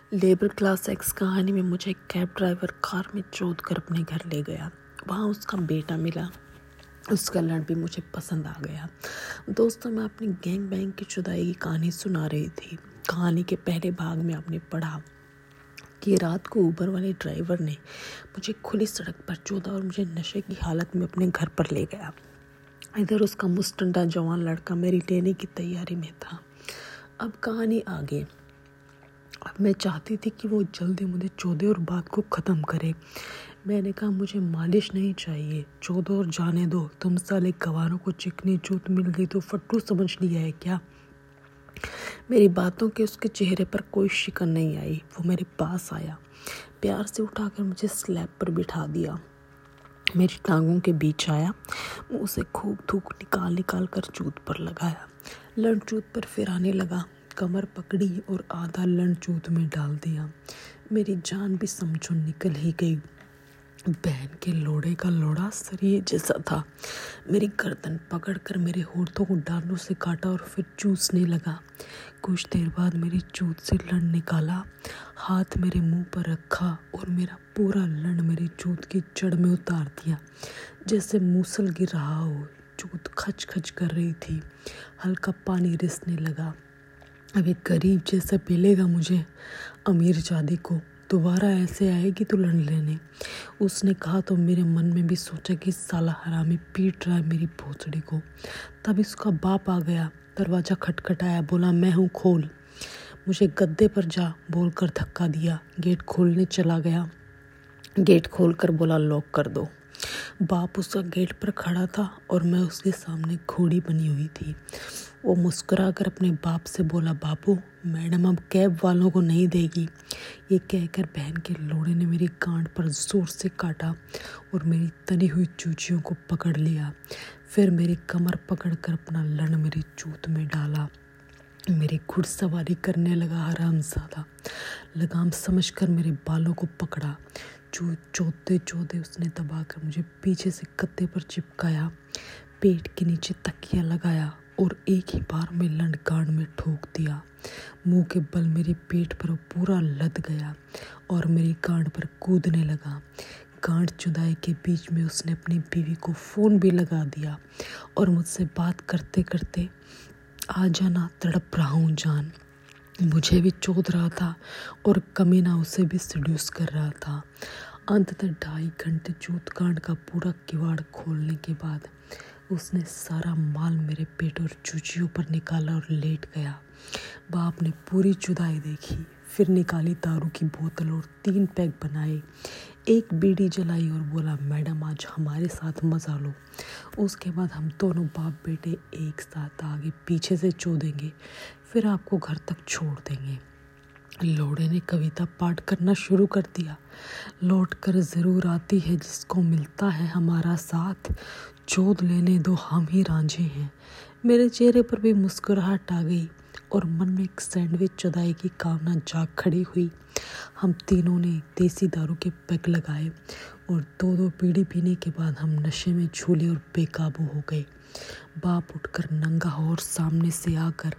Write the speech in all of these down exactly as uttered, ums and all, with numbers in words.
Labour class x कहानी में मुझे एक कैब ड्राइवर कार में चोद कर अपने घर ले गया। वहाँ उसका बेटा मिला। उसका लड़ भी मुझे पसंद आ गया। दोस्तों, मैं अपनी गैंग बैंग की जुदाई की कहानी सुना रही थी। कहानी के पहले भाग में आपने पढ़ा कि रात को ऊबर वाले ड्राइवर ने मुझे खुली सड़क पर चोदा और मुझे नशे की हालत में अपने घर पर ले गया। इधर उसका मुस्टंडा जवान लड़का मेरी लेने की तैयारी में था। अब कहानी आगे। अब मैं चाहती थी कि वो जल्दी मुझे चौदे और बात को ख़त्म करे। मैंने कहा, मुझे मालिश नहीं चाहिए, चौदो और जाने दो। तुम साले गवारों को चिकनी चूत मिल गई तो फट्टू समझ लिया है क्या? मेरी बातों के उसके चेहरे पर कोई शिकन नहीं आई। वो मेरे पास आया, प्यार से उठाकर मुझे स्लैब पर बिठा दिया, मेरी टांगों के बीच आया, मुँह से खूब थूक निकाल निकाल कर चूत पर लगाया। लड़ चूत पर फिर आने लगा, कमर पकड़ी और आधा लंड चूत में डाल दिया। मेरी जान भी समझो निकल ही गई। बहन के लोड़े का लोड़ा सरिये जैसा था। मेरी गर्दन पकड़कर मेरे होठों को डालों से काटा और फिर चूसने लगा। कुछ देर बाद मेरी चूत से लंड निकाला, हाथ मेरे मुंह पर रखा और मेरा पूरा लंड मेरी चूत की जड़ में उतार दिया, जैसे मूसल गिर रहा हो। चूत खच खच कर रही थी, हल्का पानी रिसने लगा। अब एक गरीब जैसा पिलेगा मुझे। अमीर जादी को दोबारा ऐसे आएगी तो लड़ लेने, उसने कहा तो मेरे मन में भी सोचा कि साला हरामी पीट रहा है मेरी भोसड़ी को। तब इसका बाप आ गया, दरवाज़ा खटखटाया, बोला मैं हूँ, खोल। मुझे गद्दे पर जा बोलकर धक्का दिया। गेट खोलने चला गया। गेट खोलकर बोला लॉक कर दो। बाप उसका गेट पर खड़ा था और मैं उसके सामने घोड़ी बनी हुई थी। वो मुस्कुराकर अपने बाप से बोला, बापू, मैडम अब कैब वालों को नहीं देगी। ये कहकर बहन के लोड़े ने मेरी गांड पर जोर से काटा और मेरी तनी हुई चूचियों को पकड़ लिया। फिर मेरी कमर पकड़कर अपना लड़ मेरी चूत में डाला। मेरी घुड़सवारी करने लगा हरामजादा। लगाम समझकर मेरे बालों को पकड़ा। चूत चोते चोते उसने दबाकर मुझे पीछे से गद्दे पर चिपकाया, पेट के नीचे तकिया लगाया और एक ही बार में लंड गांड में ठोक दिया। मुंह के बल मेरे पेट पर पूरा लद गया और मेरी गांड पर कूदने लगा। गांड चुदाई के बीच में उसने अपनी बीवी को फ़ोन भी लगा दिया और मुझसे बात करते करते, आ जाना, तड़प रहा हूँ जान। मुझे भी चोद रहा था और कमीना उसे भी सेड्यूस कर रहा था। अंततः ढाई घंटे चूत कांड का पूरा किवाड़ खोलने के बाद उसने सारा माल मेरे पेट और चूचियों पर निकाला और लेट गया। बाप ने पूरी जुदाई देखी, फिर निकाली दारू की बोतल और तीन पैक बनाए, एक बीड़ी जलाई और बोला, मैडम आज हमारे साथ मजा लो। उसके बाद हम दोनों बाप बेटे एक साथ आगे पीछे से चोदेंगे, फिर आपको घर तक छोड़ देंगे। लोड़े ने कविता पाठ करना शुरू कर दिया। लौट कर ज़रूर आती है जिसको मिलता है हमारा साथ, चोद लेने दो हम ही रांझे हैं। मेरे चेहरे पर भी मुस्कुराहट आ गई और मन में एक सैंडविच चुदाई की कामना जाग खड़ी हुई। हम तीनों ने देसी दारू के पैक लगाए और दो दो बीड़ी पीने के बाद हम नशे में झूले और बेकाबू हो गए। बाप उठकर नंगा हो और सामने से आकर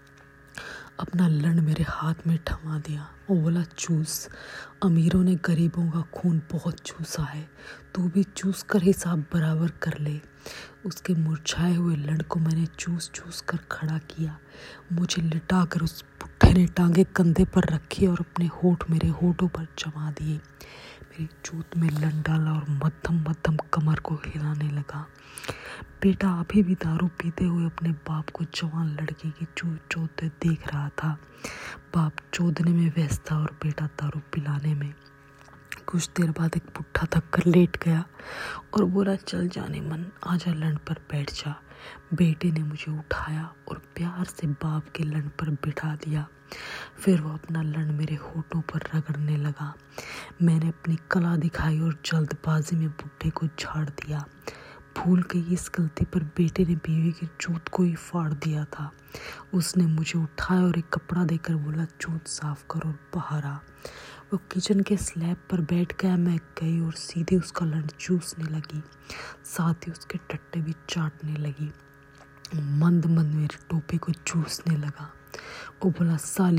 अपना लंड मेरे हाथ में थमा दिया और बोला, चूस। अमीरों ने गरीबों का खून बहुत चूसा है, तू भी चूस कर हिसाब बराबर कर ले। उसके मुरझाए हुए लंड को मैंने चूस चूस कर खड़ा किया। मुझे लिटा कर उस बुढ़े ने टांगे कंधे पर रखी और अपने होठ मेरे होठों पर जमा दिए। मेरी चूत में लंड डाला और मध्यम मध्यम कमर को हिलाने लगा। बेटा अभी भी दारू पीते हुए अपने बाप को जवान लड़के की चूत चोदते देख रहा था। बाप चोदने में व्यस्त था और बेटा दारू पिलाने में। कुछ देर बाद एक बुढ़ा थक कर लेट गया और बोला, चल जाने मन, आजा लंड पर बैठ जा। बेटे ने मुझे उठाया और प्यार से बाप के लंड पर बिठा दिया। फिर वो अपना लंड मेरे होठों पर रगड़ने लगा। मैंने अपनी कला दिखाई और जल्दबाजी में बुढ़े को झाड़ दिया। भूल गई इस गलती पर बेटे ने बीवी की चूत को ही फाड़ दिया था। उसने मुझे उठाया और एक कपड़ा देकर बोला, चूत साफ कर और बाहर आ। वो किचन के स्लैब पर बैठ गया। मैं गई और सीधे उसका लंड चूसने लगी, साथ ही उसके टट्टे भी चाटने लगी। मंद मंद मेरे टोपे को चूसने लगा। वो बोला, साली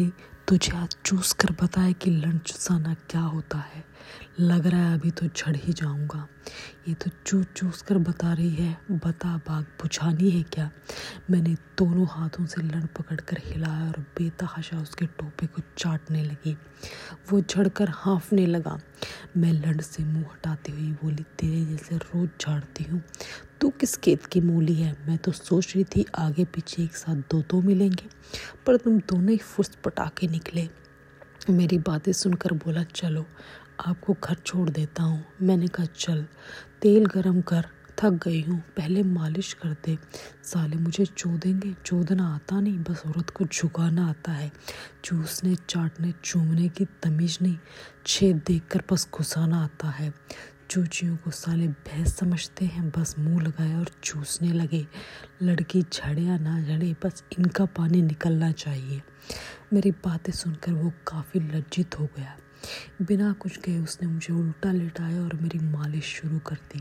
तुझे आज चूस कर बताया कि लंड चुसाना क्या होता है। लग रहा है अभी तो झड़ ही जाऊंगा। ये तो चूस चूस कर बता रही है, बता बाग बुझानी है क्या। मैंने दोनों हाथों से लंड पकड़कर हिलाया और बेतहाशा उसके टोपे को चाटने लगी। वो झड़कर हाँफने लगा। मैं लंड से मुंह हटाते हुए बोली, तेरे जैसे रोज झाड़ती हूँ, तू किस खेत की मूली है। मैं तो सोच रही थी आगे पीछे एक साथ दो दो मिलेंगे, पर तुम दोनों ही फुर्स पटाके निकले। मेरी बातें सुनकर बोला, चलो आपको घर छोड़ देता हूँ। मैंने कहा, चल तेल गरम कर, थक गई हूँ, पहले मालिश कर दे। साले मुझे चोदेंगे, चोदना आता नहीं, बस औरत को झुकाना आता है। चूसने चाटने चूमने की तमीज़ नहीं, छेद देखकर बस घुसाना आता है। चूचियों को साले भैंस समझते हैं, बस मुंह लगाए और चूसने लगे। लड़की झड़े या ना झड़े, बस इनका पानी निकलना चाहिए। मेरी बातें सुनकर वो काफ़ी लज्जित हो गया। बिना कुछ कहे उसने मुझे उल्टा लेटाया और मेरी मालिश शुरू कर दी।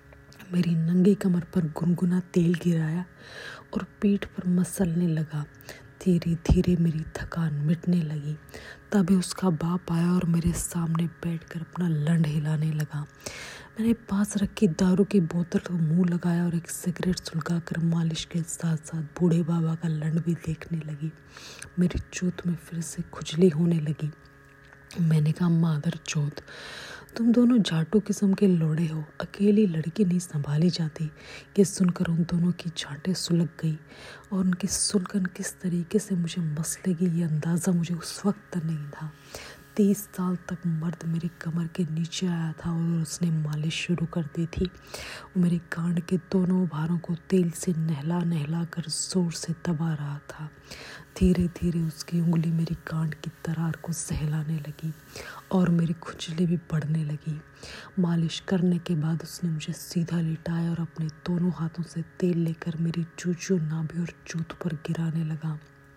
मेरी नंगी कमर पर गुनगुना तेल गिराया और पीठ पर मसलने लगा। धीरे धीरे मेरी थकान मिटने लगी। तभी उसका बाप आया और मेरे सामने बैठकर अपना लंड हिलाने लगा। मैंने पास रखी दारू की बोतल को मुंह लगाया और एक सिगरेट सुलगाकर मालिश के साथ साथ बूढ़े बाबा का लंड भी देखने लगी। मेरी चूत में फिर से खुजली होने लगी। मैंने कहा, मादर चौथ, तुम दोनों जाटू किस्म के लोड़े हो, अकेली लड़की नहीं संभाली जाती। ये सुनकर उन दोनों की झांटें सुलग गई और उनकी सुलगन किस तरीके से मुझे मसलेगी ये अंदाज़ा मुझे उस वक्त नहीं था। तीस साल तक मर्द मेरी कमर के नीचे आया था और उसने मालिश शुरू कर दी थी। वो मेरे कांड के दोनों भारों को तेल से नहला नहला कर जोर से दबा रहा था। धीरे धीरे उसकी उंगली मेरी कांड की दरार को सहलाने लगी और मेरी खुजली भी बढ़ने लगी। मालिश करने के बाद उसने मुझे सीधा लिटाया और अपने दोनों हाथों से तेल लेकर मेरी चूचू नाभि और चूत पर गिराने लगा।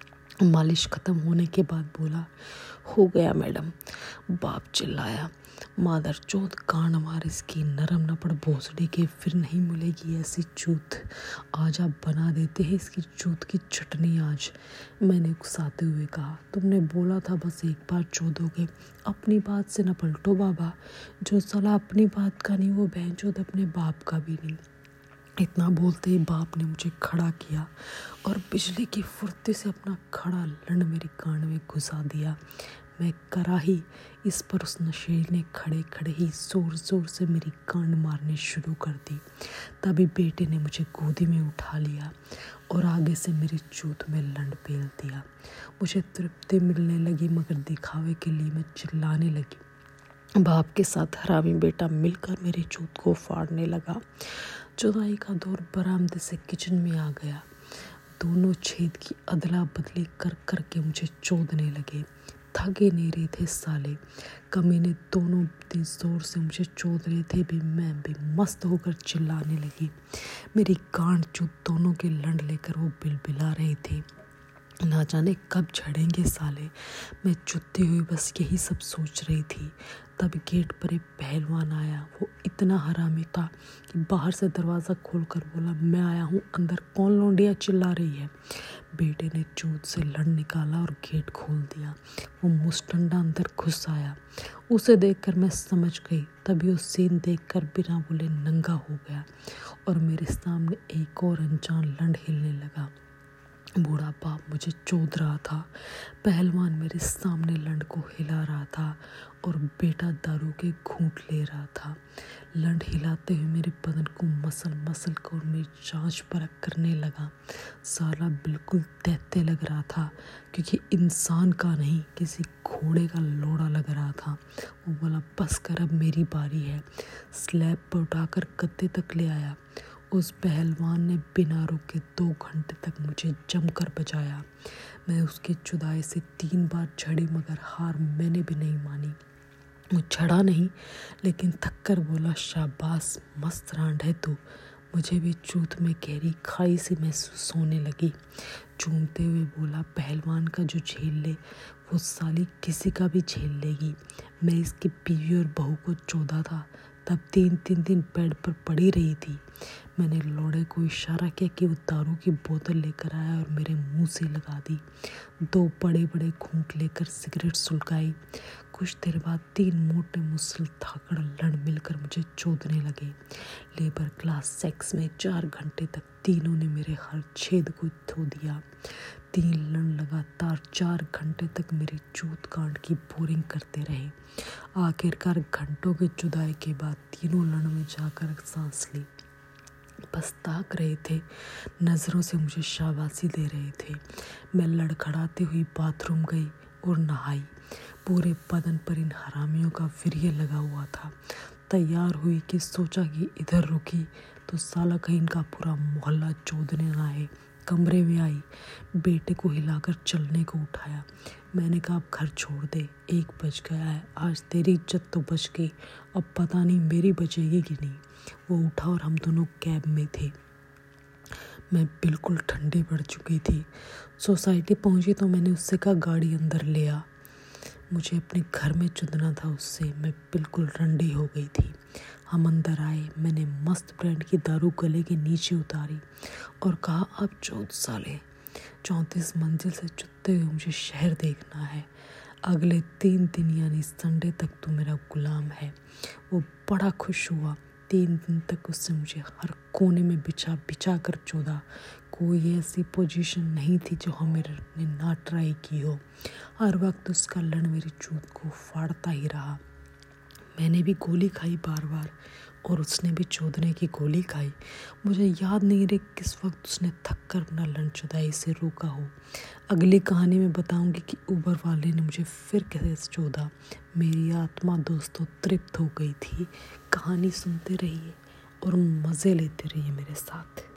मालिश खत्म होने के बाद बोला, हो गया मैडम। बाप चिल्लाया, मादर चौथ कान मार इसकी, नरम नपड़ भोसड़ी के, फिर नहीं मिलेगी ऐसी चूत। आज आप बना देते हैं इसकी चूत की चटनी आज। मैंने उकसाते हुए कहा, तुमने बोला था बस एक बार चोदोगे, अपनी बात से न पलटो बाबा। जो साला अपनी बात का नहीं वो बहनचोद अपने बाप का भी नहीं। इतना बोलते ही बाप ने मुझे खड़ा किया और बिजली की फुर्ती से अपना खड़ा लंड मेरी कान में घुसा दिया। मैं कराही इस पर उस नशे ने खड़े खड़े ही जोर जोर से मेरी कान मारनी शुरू कर दी। तभी बेटे ने मुझे गोदी में उठा लिया और आगे से मेरी चूत में लंड पेल दिया। मुझे तृप्ति मिलने लगी, मगर दिखावे के लिए मैं चिल्लाने लगी। बाप के साथ हरामी बेटा मिलकर मेरी चूत को फाड़ने लगा। जुदाई का दौर बरामदे से किचन में आ गया। दोनों छेद की अदला बदली कर कर के मुझे चोदने लगे। थके नहीं रहे थे साले, कमीने दोनों इतनी जोर से मुझे चोद रहे थे भी मैं भी मस्त होकर चिल्लाने लगी। मेरी गांड चूत दोनों के लंड लेकर वो बिलबिला रहे थे। ना जाने कब झड़ेंगे साले। मैं चुत्ती हुई बस यही सब सोच रही थी। तब गेट पर एक पहलवान आया। वो इतना हरामी था कि बाहर से दरवाज़ा खोलकर बोला, मैं आया हूँ अंदर, कौन लौंडिया चिल्ला रही है। बेटे ने चूत से लंड निकाला और गेट खोल दिया। वो मुस्टंडा अंदर घुस आया। उसे देखकर मैं समझ गई। तभी वो सीन देखकर बिना बोले नंगा हो गया और मेरे सामने एक और अनजान लंड हिलने लगा। बूढ़ा बाप मुझे चोद रहा था, पहलवान मेरे सामने लंड को हिला रहा था और बेटा दारू के घूंट ले रहा था। लंड हिलाते हुए मेरे बदन को मसल मसल कर मेरी जांच परख करने लगा। साला बिल्कुल दैत्य लग रहा था, क्योंकि इंसान का नहीं किसी घोड़े का लोड़ा लग रहा था। वो बोला, बस कर, अब मेरी बारी है। स्लैब पर उठाकर गद्दे तक ले आया। उस पहलवान ने बिना रुके दो घंटे तक मुझे जमकर बजाया। मैं उसकी जुदाई से तीन बार झड़ी, मगर हार मैंने भी नहीं मानी। वो झड़ा नहीं, लेकिन थक कर बोला, शाबाश, मस्त रांड है तू। मुझे भी चूत में गहरी खाई सी महसूस होने लगी। चूमते हुए बोला, पहलवान का जो झेल ले वो साली किसी का भी झेल लेगी। मैं इसकी बीवी और बहू को चौदा था, तब तीन तीन दिन बेड पर पड़ी रही थी। मैंने लौड़े को इशारा किया कि वो दारू की बोतल लेकर आया और मेरे मुंह से लगा दी। दो बड़े बड़े घूंट लेकर सिगरेट सुलगाई। कुछ देर बाद तीन मोटे मुसल धाकड़ लड़ मिलकर मुझे चोदने लगे। लेबर क्लास सेक्स में चार घंटे तक तीनों ने मेरे हर छेद को धो दिया। तीन लड़ लगातार चार घंटे तक मेरी चूत कांड की बोरिंग करते रहे। आखिरकार घंटों की जुदाई के बाद तीनों लड़ में जाकर सांस ली। बस ताक रहे थे, नज़रों से मुझे शाबाशी दे रहे थे। मैं लड़खड़ाती हुई बाथरूम गई और नहाई। पूरे बदन पर इन हरामियों का वीर्य लगा हुआ था। तैयार हुई कि सोचा कि इधर रुकी तो साला कहीं इनका पूरा मोहल्ला चोदने ना आए। कमरे में आई, बेटे को हिलाकर चलने को उठाया। मैंने कहा अब घर छोड़ दे, एक बज गया है, आज तेरी इज्जत तो बच गई, अब पता नहीं मेरी बचेगी कि नहीं। वो उठा और हम दोनों कैब में थे। मैं बिल्कुल ठंडी पड़ चुकी थी। सोसाइटी पहुंची तो मैंने उससे कहा गाड़ी अंदर ले आ। मुझे अपने घर में चुदना था उससे। मैं बिल्कुल रंडी हो गई थी। हम अंदर आए। मैंने मस्त ब्रांड की दारू गले के नीचे उतारी और कहा अब चौदह साले चौंतीस मंजिल से चुदते हुए मुझे शहर देखना है। अगले तीन दिन यानी संडे तक तू मेरा गुलाम है। वो बड़ा खुश हुआ। तीन दिन तक उससे मुझे हर कोने में बिछा बिछा कर चोदा। कोई ऐसी पोजीशन नहीं थी जो हम मेरे ने ना ट्राई की हो। हर वक्त उसका लड़ मेरी चूत को फाड़ता ही रहा। मैंने भी गोली खाई बार बार और उसने भी चोदने की गोली खाई। मुझे याद नहीं रही किस वक्त उसने थक कर अपना लड़ चुदाई से रोका हो। अगली कहानी में बताऊंगी कि ऊबर वाले ने मुझे फिर कैसे चोदा। मेरी आत्मा दोस्तों तृप्त हो गई थी। कहानी सुनते रहिए और मज़े लेते रहिए मेरे साथ।